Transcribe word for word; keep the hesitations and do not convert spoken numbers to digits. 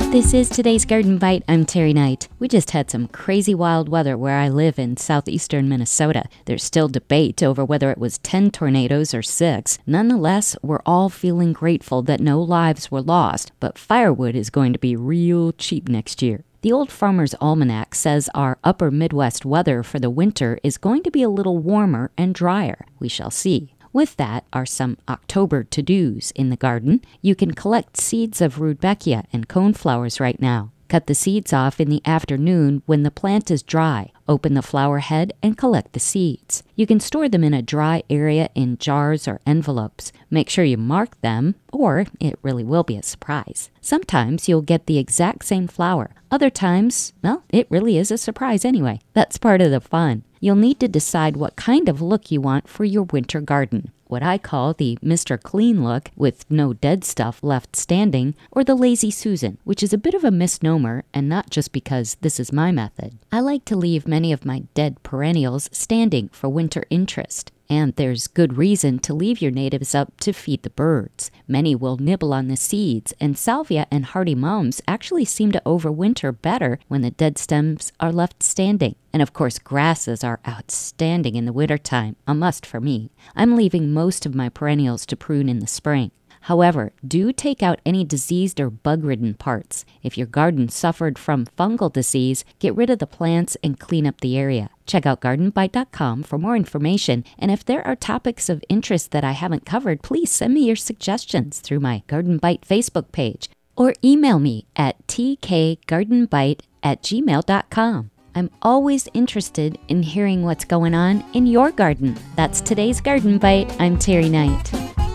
This is today's Garden Bite. I'm Terry Knight. We just had some crazy wild weather where I live in southeastern Minnesota. There's still debate over whether it was ten tornadoes or six. Nonetheless, we're all feeling grateful that no lives were lost, but firewood is going to be real cheap next year. The Old Farmer's Almanac says our upper Midwest weather for the winter is going to be a little warmer and drier. We shall see. With that are some October to-dos in the garden. You can collect seeds of Rudbeckia and coneflowers right now. Cut the seeds off in the afternoon when the plant is dry. Open the flower head and collect the seeds. You can store them in a dry area in jars or envelopes. Make sure you mark them, or it really will be a surprise. Sometimes you'll get the exact same flower. Other times, well, it really is a surprise anyway. That's part of the fun. You'll need to decide what kind of look you want for your winter garden. What I call the Mister Clean look with no dead stuff left standing, or the Lazy Susan, which is a bit of a misnomer and not just because this is my method. I like to leave many of my dead perennials standing for winter interest. And there's good reason to leave your natives up to feed the birds. Many will nibble on the seeds, and salvia and hardy mums actually seem to overwinter better when the dead stems are left standing. And of course, grasses are outstanding in the wintertime, a must for me. I'm leaving most of my perennials to prune in the spring. However, do take out any diseased or bug-ridden parts. If your garden suffered from fungal disease, get rid of the plants and clean up the area. Check out garden bite dot com for more information, and if there are topics of interest that I haven't covered, please send me your suggestions through my Garden Bite Facebook page or email me at t k garden bite at gmail dot com. I'm always interested in hearing what's going on in your garden. That's today's Garden Bite. I'm Terry Knight.